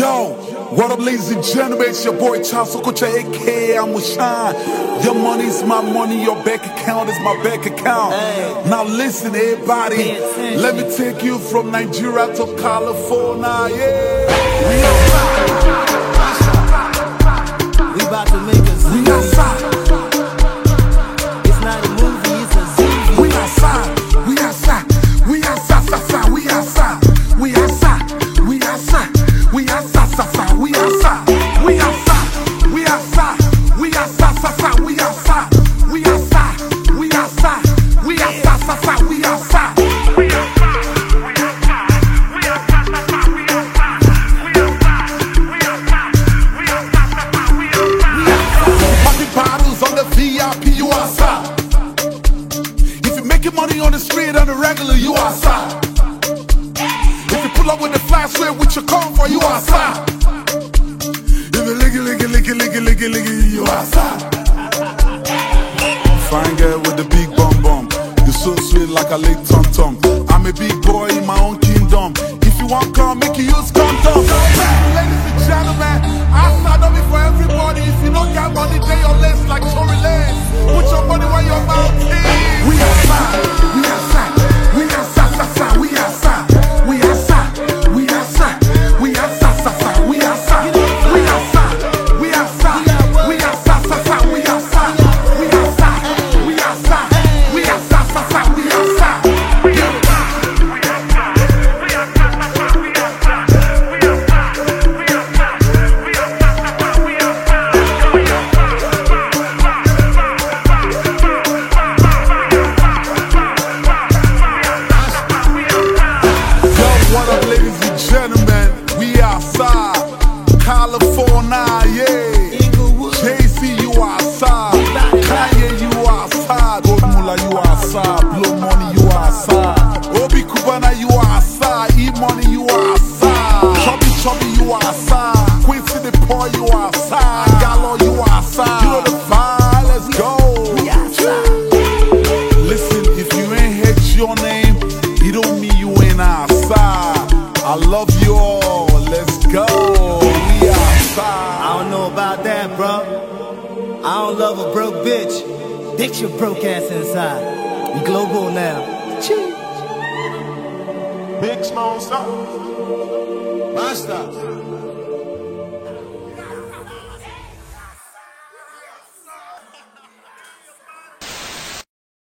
Yo, what up, ladies and gentlemen? It's your boy Charles Okocha, aka I'm with Shine. Your money's my money, your bank account is my bank account. Hey. Now listen, everybody, let me take you from Nigeria to California. Yeah, we about to make a scene. we outside. It's not a movie, it's a scene. We outside. We outside. We outside. We outside. We outside. We outside. We outside. We outside. We outside. We outside. We outside. We outside. We outside. We outside. We outside. We outside. Popping bottles on the VIP, you outside. If you're making money on the street on the regular, you outside. If you pull up with the flash red with your comfort, you outside. If you lick it, you outside. Fine girl with the big bum bum, you so sweet like a late tum tum. I'm a big boy in my own kingdom. If you want come, make you use condom. Ladies and gentlemen, outside don't be for everybody. If you don't got money, day your list like Tory Lanez. Put your money where your mouth is. We outside, we outside, we outside, we outside, we outside, we outside, we outside, we outside, we outside, we outside, we outside, we outside, we outside, we outside, we outside, we outside. What up, ladies and gentlemen? We outside, California, yeah. JC, you outside. Kanye, you outside. Gold Mula, you outside. Blow Money, you outside. Obi Kubana, you outside. E-Money, you outside. Chubby, you outside. Quincy the Poor, you outside. Gallo, you outside. You know the vibe, let's go. Listen, if you ain't hit your name, it don't mean you ain't outside. I love you all. Let's go. We outside. I don't know about that, bro. I don't love a broke bitch. Ditch your broke ass inside. We global now. Cheers. Big Small Stop. Basta.